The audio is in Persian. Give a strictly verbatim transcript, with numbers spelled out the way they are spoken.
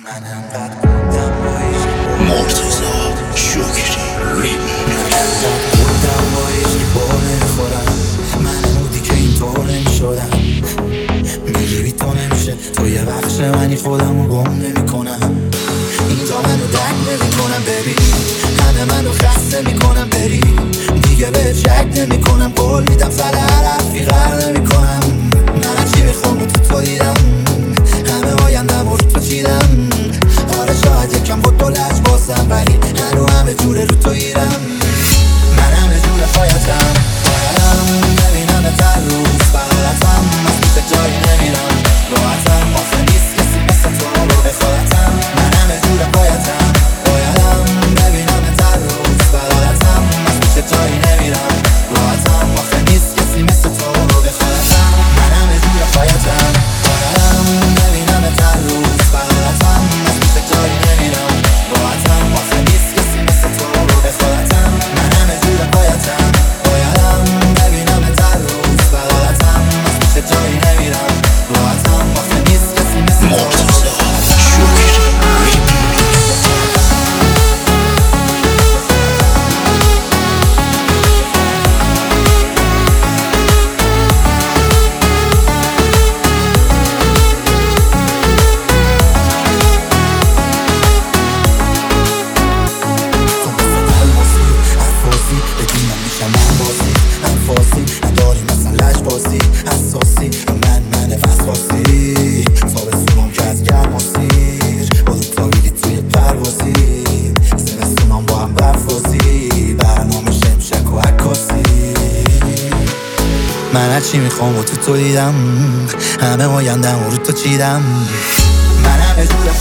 من انقدر بودم با عشق مرتضی شکری من انقدر بودم با عشق بار نمیخورم. من مودی که اینطور نمیشدم. میگی بی تو نمیشه، تو یه بخش منی، خودم رو گم نمی کنم. اینجا منو درک نمی کنم ببین، همه منو خسته میکنم بری. دیگه به شک نمی کنم، قول میدم سر هر حرفی غر نمی کنم. من چی میخوام رو تو تو دیدم، همه آیندم رو تو چیدم. آره شاید یکم خود بلج باسم، ولی هنو همه جوره رو تو ایرم. من همه جوره پایتم پایتم، ببینم تر روز بغلتم. از پیش جایی نمیرم راحتم، آخه نیست کسی مثل تو رو به خودتم. من همه جوره پایتم پایتم، ببینم تر روز بغلتم. از پیش جایی نمیرم راحتم، آخه نیست کسی مثل تو رو به خودتم. من همه جوره پایتم پایتم، ببینم تر روز بغلتم. از پیش جایی نمیرم راحتم، آخه نیست کسی مثل تو رو به خودتم. من همه جوره پایتم پایتم، ببینم تر روز بغلتم. از پیش جایی نمیرم راحتم، آخه نیست کسی مثل تو رو به خودتم. نداری مثل لجبازی حساسی، من من وسواسی. تابستونم که از گرماسیر با دوتا بیلی توی پروازی. زمستونم با هم برفازی، برنامه شمشک و عکاسی. من هرچی میخوام و تو تو دیدم، همه آیندم رو تو چیدم. من همه جوره